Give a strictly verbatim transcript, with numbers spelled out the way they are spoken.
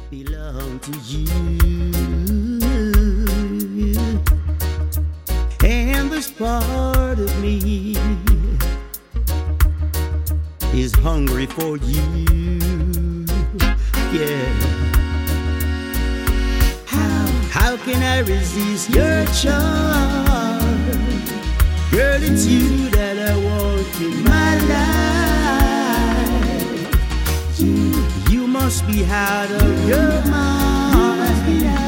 belong to you. And this part of me is hungry for you. Yeah. How, how can I resist your charm? Girl, it's you that I want in my life. You, you must be out of your mind.